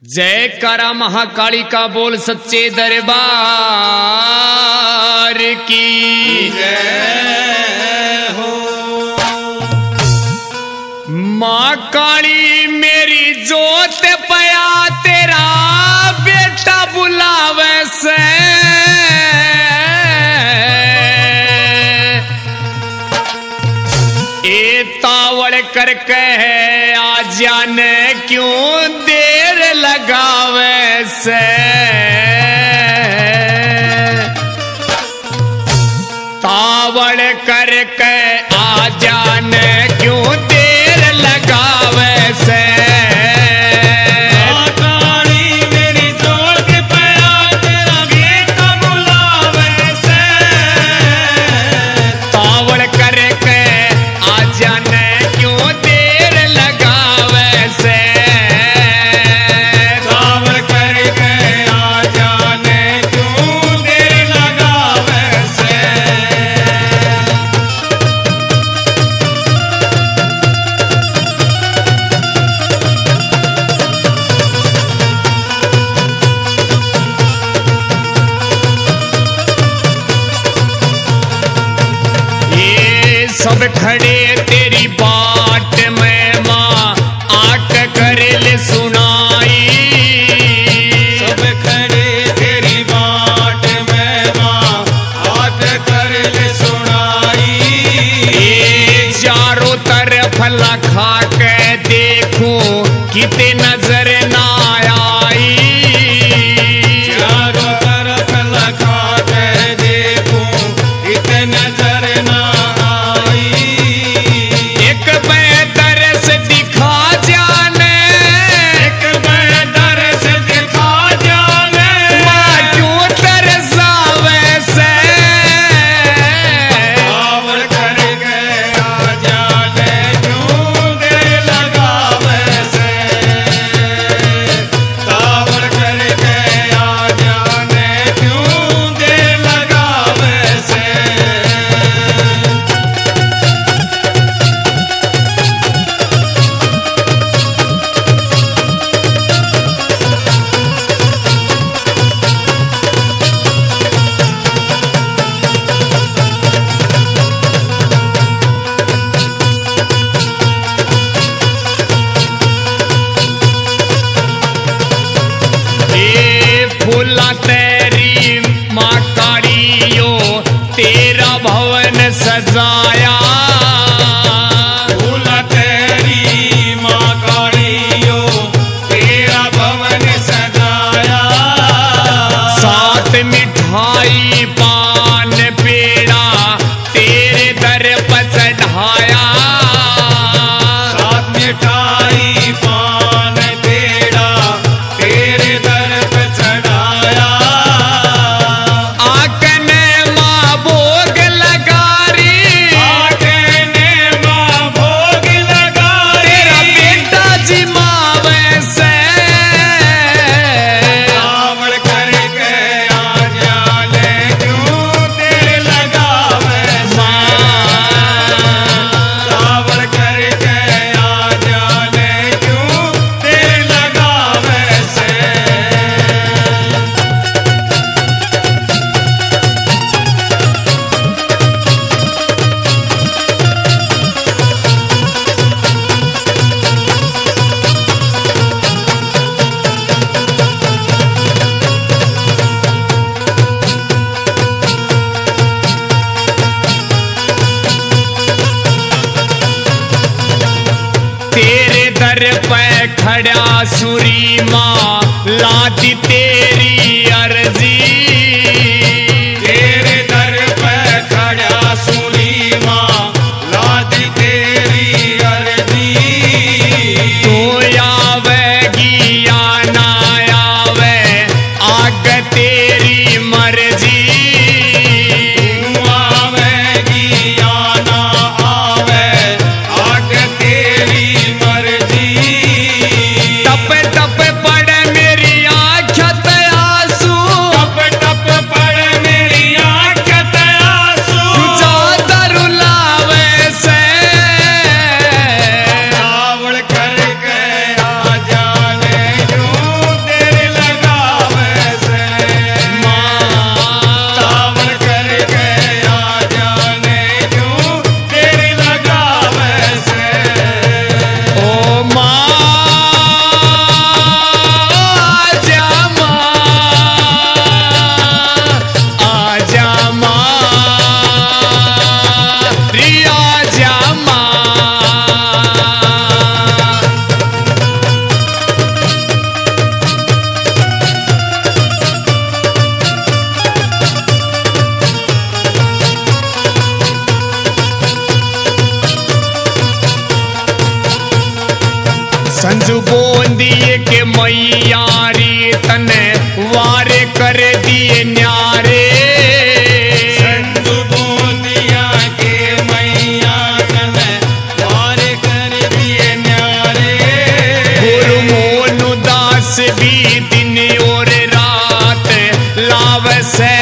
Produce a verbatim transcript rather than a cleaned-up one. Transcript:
जय करा महाकाली का बोल सच्चे दरबार की जय हो। माँ काली मेरी जोत पया तेरा बेटा बुलावे से ए तावड़ करके आ जाने क्यों देर लगावे से तावड़ करके आ जाने क्यों देर लगावे से सब खड़े तेरी बाट में माँ आक कर ले सुनाई। सब खड़े तेरी बाट में माँ आक कर ले सुनाई। चारों तरफ लखा के देखूं किते नजर ना आई। चारों तरफ लखा के देखूं किते नजर ना फूला तेरी माँ कालियो तेरा भवन सजाया। फूला तेरी माँ कालियो तेरा भवन सजाया। सात मिठाई पान पेड़ा तेरे दर पर चढ़ाया। सात मिठाई पान पेड़ा तेरे दर पर चढ़ाया। आकने माँ भोग लगा री आकने माँ भोग लगा तेरा बेटा जी माँ वैसे तावड़ करके आ जाने क्यों तेरे लगावे से। तावड़ करके आ जाने क्यों तेरे लगावे से। तेरे दर पे खड़ा सुरी माँ लाती तेरी अर्जी। तेरे दर पे खड़ा सुनी माँ लादी तेरी अर्जी। तू आवेगी या ना आवे आग तेरी मर्जी। तू आवेगी या ना आवे आग तेरी मर्जी। टप टप पड़े मेरी आँख ते आंसू। टप न्यारी तने वार कर दिए न्यारे संजू बोतिया के मैया तने वार कर दिए न्यारे गुरु मोनु दास भी दिन और रात लाव से